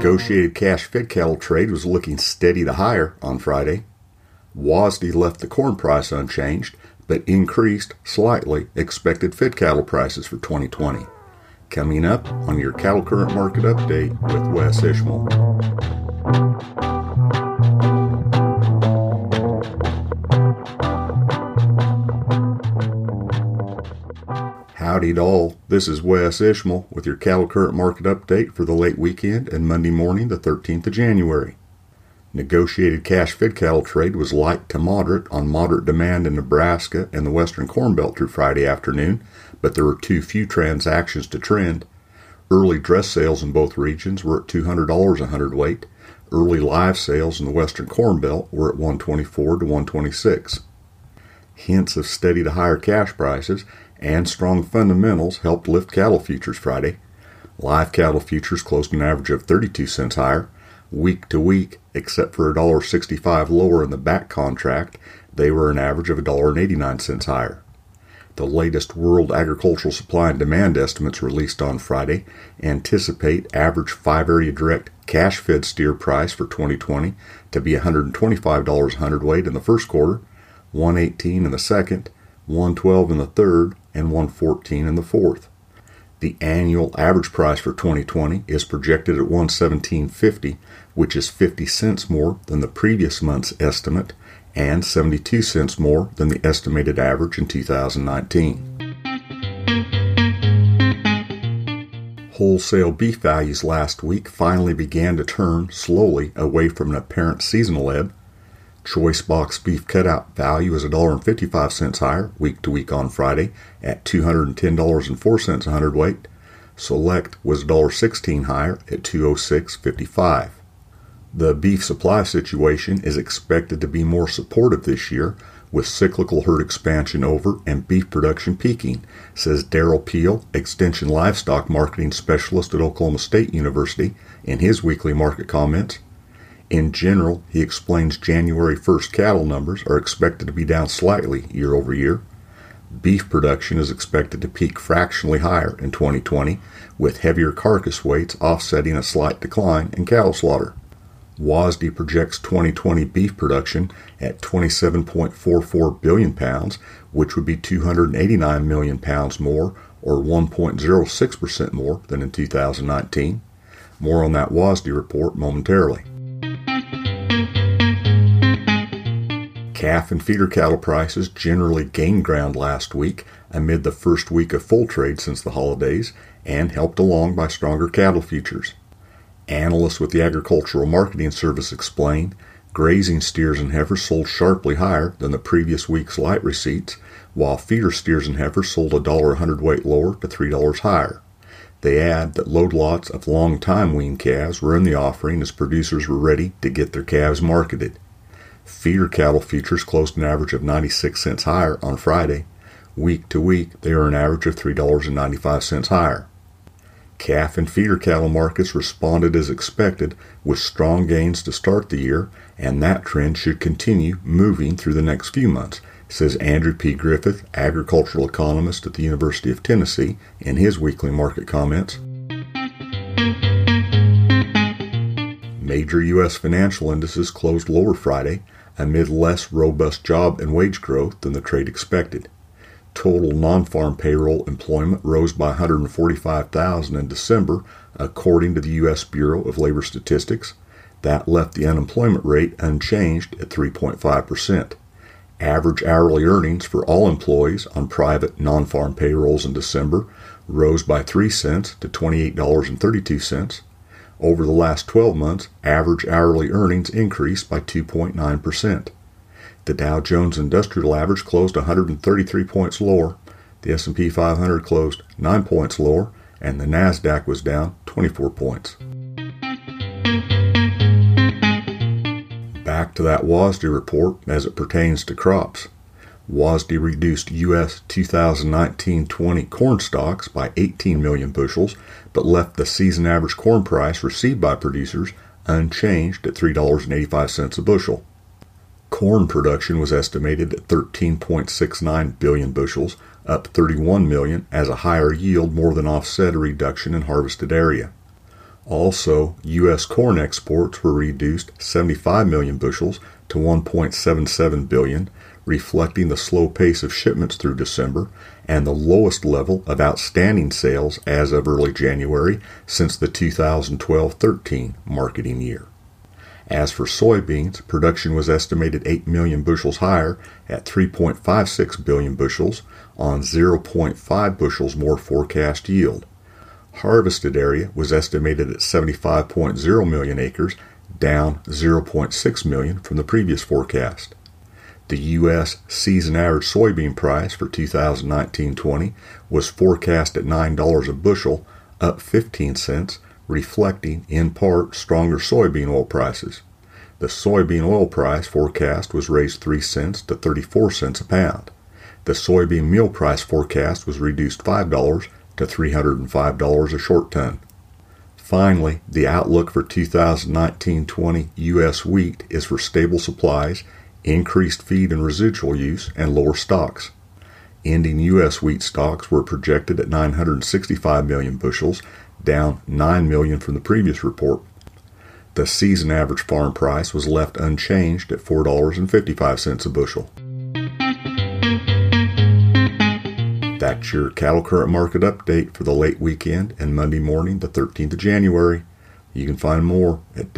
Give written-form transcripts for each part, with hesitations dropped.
Negotiated cash fed cattle trade was looking steady to higher on Friday. WASDE left the corn price unchanged, but increased slightly expected fed cattle prices for 2020. Coming up on your Cattle Current Market Update with Wes Ishmael. Howdy to all, this is Wes Ishmael with your Cattle Current Market Update for the late weekend and Monday morning, the 13th of January. Negotiated cash fed cattle trade was light to moderate on moderate demand in Nebraska and the Western Corn Belt through Friday afternoon, but there were too few transactions to trend. Early dress sales in both regions were at $200 a hundredweight. Early live sales in the Western Corn Belt were at $124 to $126. Hints of steady to higher cash prices and strong fundamentals helped lift cattle futures Friday. Live cattle futures closed an average of 32 cents higher. Week to week, except for $1.65 lower in the back contract, they were an average of $1.89 higher. The latest world agricultural supply and demand estimates released on Friday anticipate average 5-area direct cash-fed steer price for 2020 to be $125 a hundredweight in the first quarter, $118 in the second, $112 in the third, and $114 in the fourth. The annual average price for 2020 is projected at $117.50, which is 50 cents more than the previous month's estimate and 72 cents more than the estimated average in 2019. Wholesale beef values last week finally began to turn slowly away from an apparent seasonal ebb. Choice box beef cutout value is $1.55 higher week to week on Friday at $210.04 a hundredweight. Select was $1.16 higher at $206.55. The beef supply situation is expected to be more supportive this year, with cyclical herd expansion over and beef production peaking, says Darrell Peel, Extension Livestock Marketing Specialist at Oklahoma State University, in his weekly market comments. In general, he explains January 1st cattle numbers are expected to be down slightly year over year. Beef production is expected to peak fractionally higher in 2020, with heavier carcass weights offsetting a slight decline in cattle slaughter. WASDE projects 2020 beef production at 27.44 billion pounds, which would be 289 million pounds more, or 1.06% more than in 2019. More on that WASDE report momentarily. Calf and feeder cattle prices generally gained ground last week amid the first week of full trade since the holidays and helped along by stronger cattle futures. Analysts with the Agricultural Marketing Service explain grazing steers and heifers sold sharply higher than the previous week's light receipts, while feeder steers and heifers sold $1 a hundredweight lower to $3 higher. They add that load lots of long-time weaned calves were in the offering as producers were ready to get their calves marketed. Feeder cattle futures closed an average of 96 cents higher on Friday. Week to week, they are an average of $3.95 higher. Calf and feeder cattle markets responded as expected with strong gains to start the year, and that trend should continue moving through the next few months, says Andrew P. Griffith, agricultural economist at the University of Tennessee, in his weekly market comments. Major U.S. financial indices closed lower Friday amid less robust job and wage growth than the trade expected. Total non-farm payroll employment rose by 145,000 in December, according to the U.S. Bureau of Labor Statistics. That left the unemployment rate unchanged at 3.5%. Average hourly earnings for all employees on private non-farm payrolls in December rose by 3 cents to $28.32. Over the last 12 months, average hourly earnings increased by 2.9%. The Dow Jones Industrial Average closed 133 points lower, the S&P 500 closed 9 points lower, and the NASDAQ was down 24 points. Back to that WASDE report as it pertains to crops. WASDE reduced U.S. 2019-20 corn stocks by 18 million bushels, but left the season average corn price received by producers unchanged at $3.85 a bushel. Corn production was estimated at 13.69 billion bushels, up 31 million as a higher yield more than offset a reduction in harvested area. Also, U.S. corn exports were reduced 75 million bushels to 1.77 billion, reflecting the slow pace of shipments through December and the lowest level of outstanding sales as of early January since the 2012-13 marketing year. As for soybeans, production was estimated 8 million bushels higher at 3.56 billion bushels on 0.5 bushels more forecast yield. Harvested area was estimated at 75.0 million acres, down 0.6 million from the previous forecast. The U.S. season average soybean price for 2019-20 was forecast at $9 a bushel, up 15 cents, reflecting in part stronger soybean oil prices. The soybean oil price forecast was raised 3 cents to 34 cents a pound. The soybean meal price forecast was reduced $5 to $305 a short ton. Finally, the outlook for 2019-20 U.S. wheat is for stable supplies, increased feed and residual use, and lower stocks. Ending U.S. wheat stocks were projected at 965 million bushels, down 9 million from the previous report. The season average farm price was left unchanged at $4.55 a bushel. That's your cattle current market update for the late weekend and Monday morning, the 13th of January. You can find more at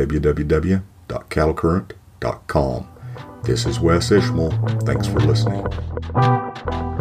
www.cattlecurrent.com. This is Wes Ishmael. Thanks for listening.